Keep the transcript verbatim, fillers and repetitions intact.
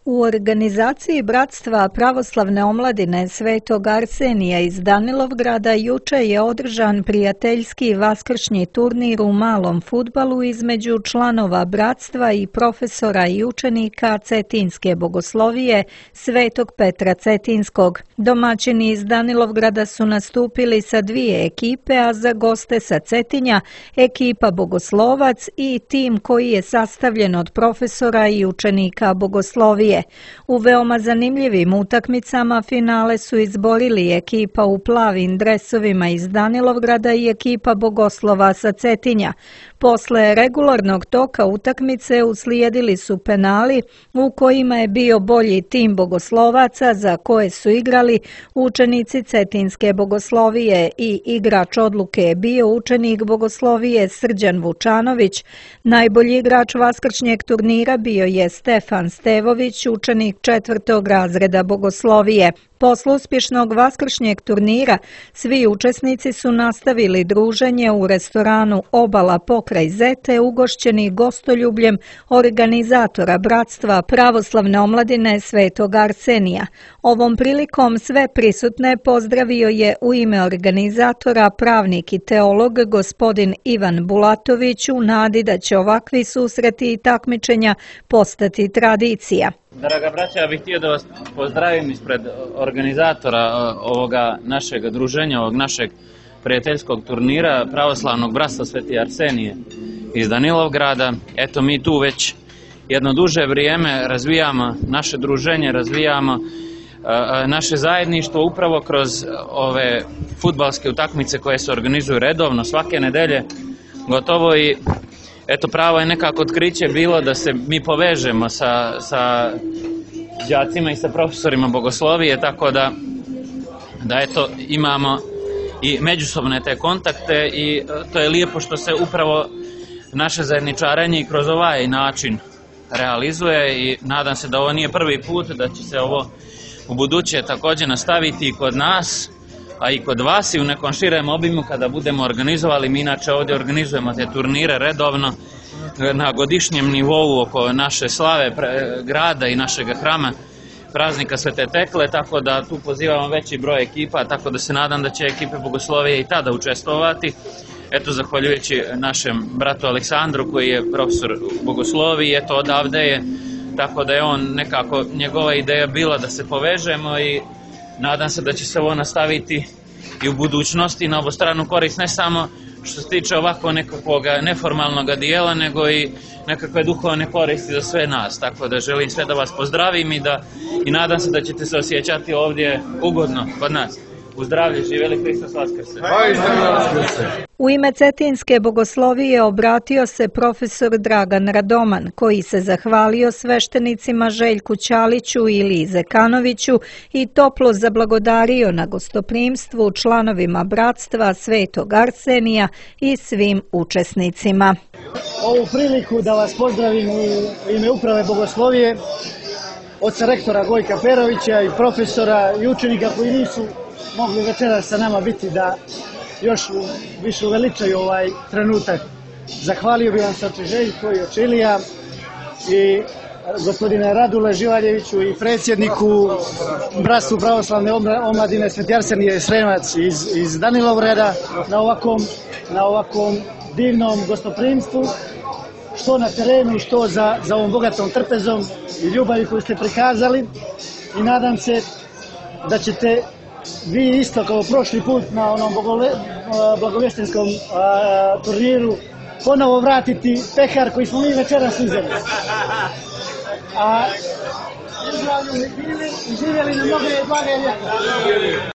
U organizaciji Bratstva pravoslavne omladine Svetog Arsenija iz Danilovgrada juče je održan prijateljski vaskršnji turnir u malom fudbalu između članova Bratstva i profesora i učenika Cetinske bogoslovije Svetog Petra Cetinskog. Domaćini iz Danilovgrada su nastupili sa dvije ekipe, a za goste sa Cetinja ekipa Bogoslovac i tim koji je sastavljen od profesora i učenika bogoslovije. U veoma zanimljivim utakmicama finale su izborili ekipa u plavim dresovima iz Danilovgrada i ekipa Bogoslova sa Cetinja. Posle regularnog toka utakmice uslijedili su penali u kojima je bio bolji tim Bogoslovaca za koje su igrali učenici Cetinske bogoslovije i igrač odluke je bio učenik bogoslovije Srđan Vučanović. Najbolji igrač vaskršnjeg turnira bio je Stefan Stevović, učenik četvrtog razreda bogoslovije. Posle uspješnog vaskršnjeg turnira svi učesnici su nastavili druženje u restoranu Obala pokraj Zete, ugošćeni gostoljubljem organizatora Bratstva pravoslavne omladine Svetog Arsenija. Ovom prilikom sve prisutne pozdravio je u ime organizatora pravnik i teolog gospodin Ivan Bulatović u nadi da će ovakvi susreti i takmičenja postati tradicija. Draga braća, ja bih htio da vas pozdravim ispred organizatora ovoga našeg druženja, ovog našeg prijateljskog turnira Pravoslavnog bratstva Sveti Arsenije iz Danilovgrada. Eto, mi tu već jedno duže vrijeme razvijamo naše druženje, razvijamo naše zajedništvo upravo kroz ove fudbalske utakmice koje se organizuju redovno svake nedelje gotovo i eto, pravo je nekako otkriće bilo da se mi povežemo sa, sa đacima i sa profesorima bogoslovije, tako da, da eto, imamo i međusobne te kontakte i to je lijepo što se upravo naše zajedničarenje i kroz ovaj način realizuje i nadam se da ovo nije prvi put, da će se ovo u buduće također nastaviti i kod nas, a i kod vas i u nekom širem obimu kada budemo organizovali. Mi inače ovdje organizujemo te turnire redovno na godišnjem nivou oko naše slave grada i našeg hrama praznika Svete Tekle, tako da tu pozivamo veći broj ekipa, tako da se nadam da će ekipe bogoslovije i tada učestvovati. Eto, zahvaljujući našem bratu Aleksandru koji je profesor bogoslovije, eto odavde je, tako da je on nekako, njegova ideja bila da se povežemo i nadam se da će se ovo nastaviti i u budućnosti na obostranu korist, ne samo što se tiče ovako nekakvog neformalnog dijela, nego i nekakve duhovne koristi za sve nas. Tako da želim sve da vas pozdravim i, da, i nadam se da ćete se osjećati ovdje ugodno kod nas. U zdravlje, živjeli Hristos Vaskrse! U ime Cetinske bogoslovije obratio se profesor Dragan Radoman, koji se zahvalio sveštenicima Željku Ćaliću i Iliji Zekanoviću i toplo zablagodario na gostoprimstvu članovima Bratstva Svetog Arsenija i svim učesnicima. Ovu priliku da vas pozdravim u ime uprave bogoslovije, oca rektora Gojka Perovića i profesora i učenika koji nisu mogli večeras sa nama biti da još više uveličaju ovaj trenutak. Zahvalio bih vam se oče Željko i oče Ilija i gospodine Radule Živaljeviću i predsjedniku Bratstvu pravoslavne omladine Sveti Arsenije Sremac iz, iz Danilovgrada na ovakvom, na ovakvom divnom gostoprimstvu, što na terenu, što za, za ovom bogatom trpezom i ljubavi koju ste prikazali i nadam se da ćete vi isto kao prošli put na onom blagovještenskom turniru ponovo vratiti pehar koji smo mi večeras uzeli. A uzdravljeni bili i živjeli na mnoge blage ljeta.